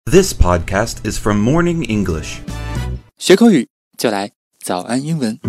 This podcast is from Morning English. 学口语就来早安英文。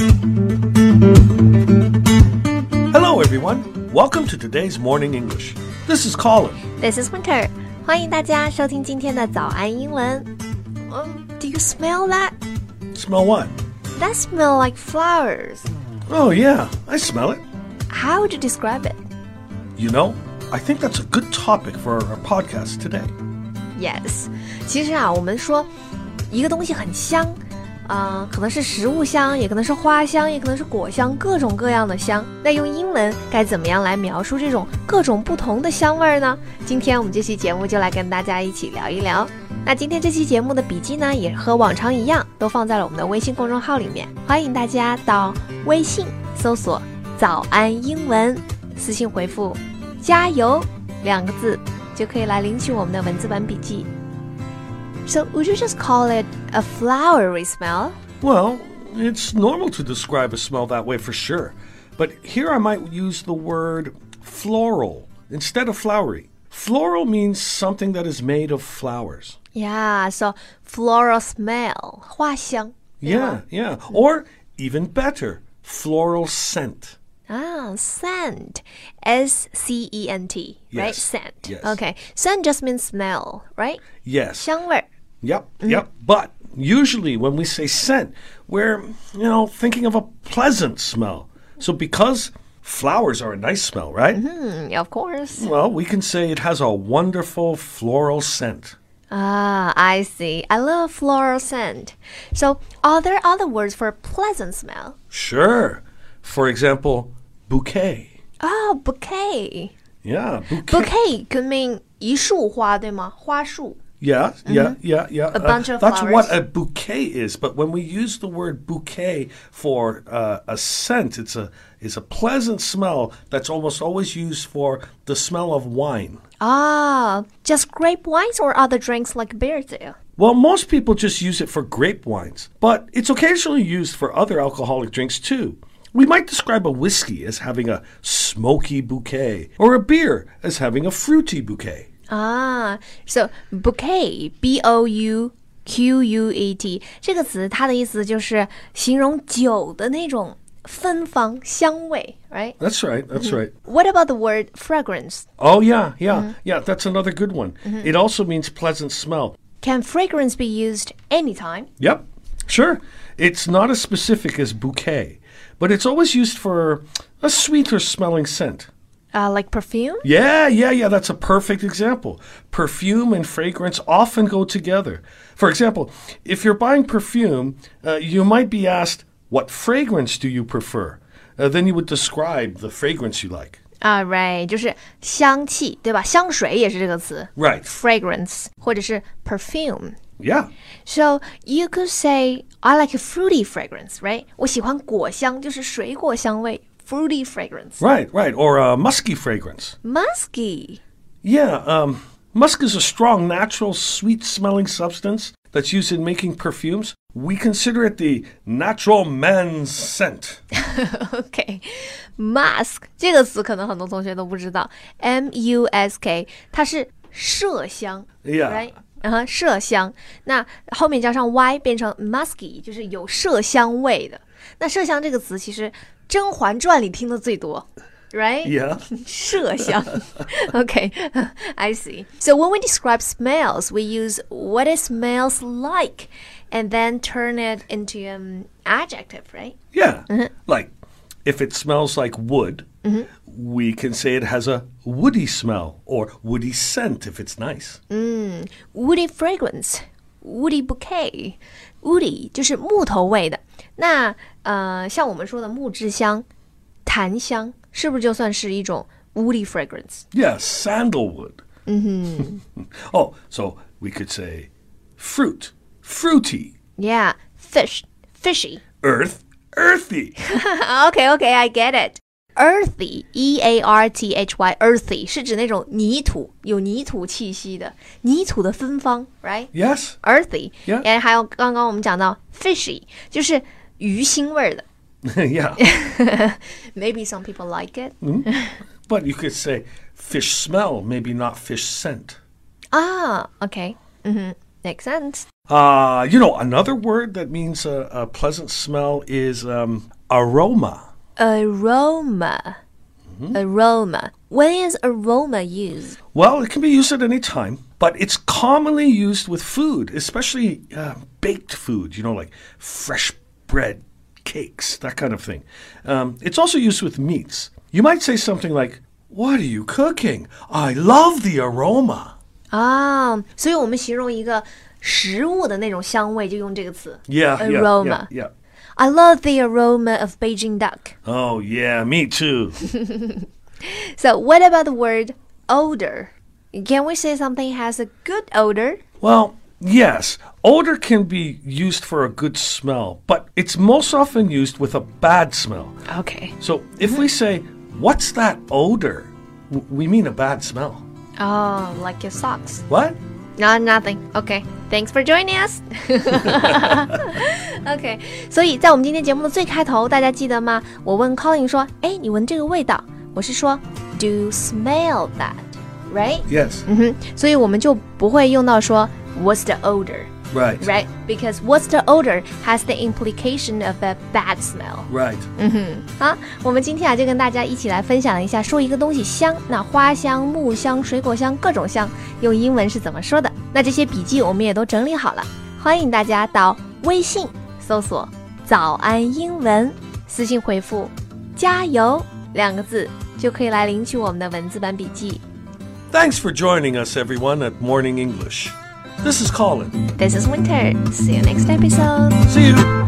Hello, everyone. Welcome to today's Morning English. This is Colin. This is Winter. 欢迎大家收听今天的早安英文。Do you smell that? Smell what? That smell like flowers. Oh, yeah, I smell it. How would you describe it? You know, I think that's a good topic for our podcast today. Yes. 其实我们说一个东西很香，可能是食物香，也可能是花香，也可能是果香，各种各样的香。那用英文该怎么样来描述这种各种不同的香味呢？今天我们这期节目就来跟大家一起聊一聊。那今天这期节目的笔记呢，也和往常一样，都放在了我们的微信公众号里面。欢迎大家到微信搜索“早安英文”，私信回复“加油”2个字，就可以来领取我们的文字版笔记。So would you just call it a flowery smell? Well, it's normal to describe a smell that way for sure. But here I might use the word floral instead of flowery. Floral means something that is made of flowers. Yeah, so floral smell, 花香。 Yeah. Or even better, floral scent. Scent. S-C-E-N-T, right? Yes, Scent. yes. Okay. Scent just means smell, right? Yes. 香味儿。 Yep. But usually when we say scent, we're, thinking of a pleasant smell. So because flowers are a nice smell, right? Of course. Well, we can say it has a wonderful floral scent. I see. I love floral scent. So are there other words for pleasant smell? Sure. For example, bouquet. Oh, bouquet. Yeah, bouquet. Bouquet could mean 一束花，对吗？花束。 Yeah. A bunch of That's flowers. what a bouquet is. But when we use the word bouquet for a scent, it's a pleasant smell that's almost always used for the smell of wine. Just grape wines or other drinks like beer too? Well, most people just use it for grape wines, but it's occasionally used for other alcoholic drinks too. We might describe a whiskey as having a smoky bouquet, or a beer as having a fruity bouquet. So bouquet, B-O-U-Q-U-E-T 这个词它的意思就是形容酒的那种芬芳香味 right? That's right. What about the word fragrance? Oh, yeah. That's another good one. It also means pleasant smell. Can fragrance be used anytime? Yep, sure. It's not as specific as bouquet, but it's always used for a sweeter smelling scent. Like perfume? Yeah, that's a perfect example. Perfume and fragrance often go together. For example, if you're buying perfume, you might be asked, what fragrance do you prefer? Then you would describe the fragrance you like. Right, 就是香气，对吧？香水也是这个词。 Right. Fragrance 或者是 perfume. Yeah. So you could say, I like a fruity fragrance, right? 我喜欢果香，就是水果香味。Fruity fragrance. Right. Or a musky fragrance. Musky. Yeah, musk is a strong, natural, sweet-smelling substance that's used in making perfumes. We consider it the natural man's scent. Okay. Musk 这个词可能很多同学都不知道。M-U-S-K 它是麝香 Yeah. Right? 麝香。那后面加上 Y 变成 musky 就是有麝香味的。那麝香这个词其实《甄嬛传》里听的最多 right? Yeah. 麝香 Okay, I see. So when we describe smells, we use what it smells like and then turn it into an adjective, right? Yeah. Like, if it smells like wood, we can say it has a woody smell or woody scent if it's nice. Woody fragrance, woody bouquet. Woody 就是木头味的。那像我们说的木质香、檀香，是不是就算是一種 woody fragrance? Yeah, sandalwood. Oh, so we could say fruit, fruity. Yeah, fish, fishy. Earth, earthy. Okay, I get it. Earthy, E-A-R-T-H-Y, earthy 是指那种泥土，有泥土气息的，泥土的芬芳 right? Yes. Earthy. Yeah. 还有刚刚我们讲到 fishy, 就是鱼腥味的。 Yeah. Maybe some people like it. But you could say fish smell, maybe not fish scent. Okay. Makes sense. Another word that means a pleasant smell is aroma. Aroma. Aroma. When is aroma used? Well, it can be used at any time, but it's commonly used with food, especially baked food, like fresh bread, cakes, that kind of thing. It's also used with meats. You might say something like, "What are you cooking? I love the aroma." 所以我们形容一个食物的那种香味就用这个词 aroma. Yeah. I love the aroma of Beijing duck. Oh, yeah, me too. So what about the word odor? Can we say something has a good odor? Well, yes. Odor can be used for a good smell, but it's most often used with a bad smell. Okay. So if we say, "What's that odor?" we mean a bad smell. Oh, like your socks. What? No, nothing. Okay. Thanks for joining us. Okay. 所以在我们今天节目的最开头，大家记得吗？我问 Colin 说，哎，你闻这个味道？我是说 ，Do you smell that? Right? Yes. 所以我们就不会用到说 What's the odor? Right. Right? Because what's the odor has the implication of a bad smell. Right. 好，我们今天就跟大家一起来分享一下，说一个东西香，那花香、木香、水果香，各种香，用英文是怎么说的？那这些笔记我们也都整理好了，欢迎大家到微信搜索“早安英文”，私信回复“加油”2个字，就可以来领取我们的文字版笔记。 Thanks for joining us, everyone, at Morning English. This is Colin. This is Winter. See you next episode. See you.